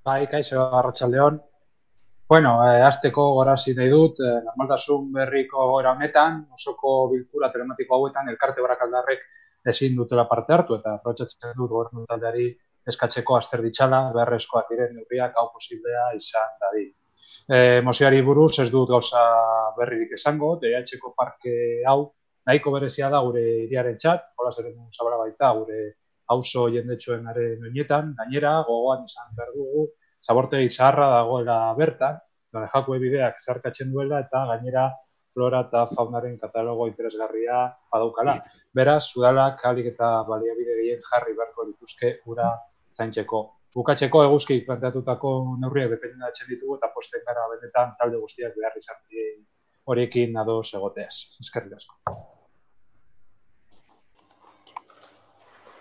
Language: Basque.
Bai, kaixo, arratsaldeon. Bueno, hasteko gorazi nahi dut, normaltasun berriko egoera honetan, osoko bilkura telematiko hauetan elkarte barakaldarrek ezin dutela parte hartu eta aprobetxatzen dut gobernu taldeari eskatzeko azter ditzala beharrezkoak diren neurriak hau posiblea izan dadin. Mozioari buruz ez dut gauza berririk esango, DH-ko parke hau nahiko berezia da gure hiriarentzat, jolas eremu zabala baita gure auzo jendetsuenaren oinetan, gainera gogoan izan behar dugu zabortegi zaharra dagoela bertan, jakue bideak zarkatzen duela eta gainera flora eta faunaren katalogo interesgarria badaukala. Beraz, udalak ahalik eta baliabide gehien jarri beharko dituzke ura zaintzeko. Bukatzeko eguzki planteatutako neurriak defendatzen ditugu eta posten gara benetan talde guztiak behar izan horiekin ados egoteaz. Eskerrik asko.